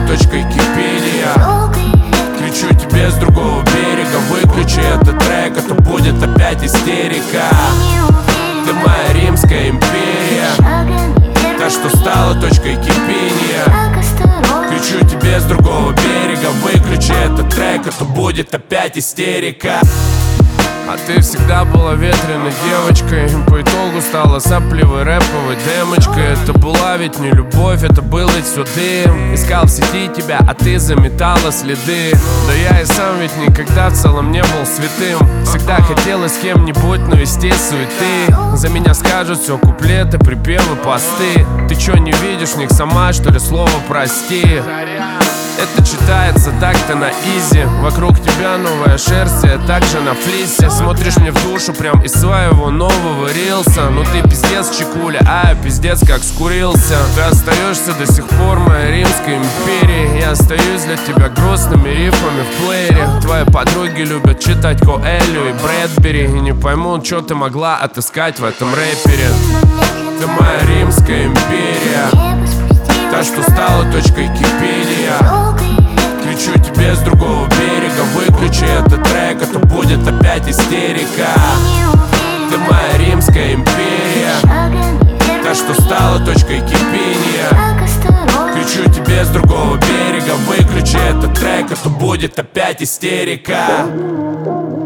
точкой кипения. Кричу тебе с другого берега: выключи этот трек, а то будет опять истерика. Ты моя Римская империя, та, что стала точкой кипения. Кричу тебе с другого берега: выключи этот трек, а то будет опять истерика. А ты всегда была ветреной девочкой, по итогу стала сопливой рэповой демочкой. Это была ведь не любовь, это был ведь все дым. Искал в сети тебя, а ты заметала следы. Да я и сам ведь никогда в целом не был святым. Всегда хотелось с кем-нибудь навести суеты. За меня скажут все куплеты, припевы, посты. Ты чё не видишь в них сама, что ли, слово прости? Это читается так-то на изи. Вокруг тебя новая шерсть, я также на флисе. Смотришь мне в душу прям из своего нового рилса. Ну ты пиздец, чекуля, а я пиздец как скурился. Ты остаешься до сих пор моей Римской империей. Я остаюсь для тебя грустными рифмами в плеере. Твои подруги любят читать Коэлю и Брэдбери и не поймут, что ты могла отыскать в этом рэпере. Ты моя Римская империя, та, что стала точкой кипения. Кричу тебе с другого берега: выключи этот трек, а то будет опять истерика. Ты моя Римская империя, та, что стала точкой кипения. Кричу тебе с другого берега: выключи этот трек, а то будет опять истерика.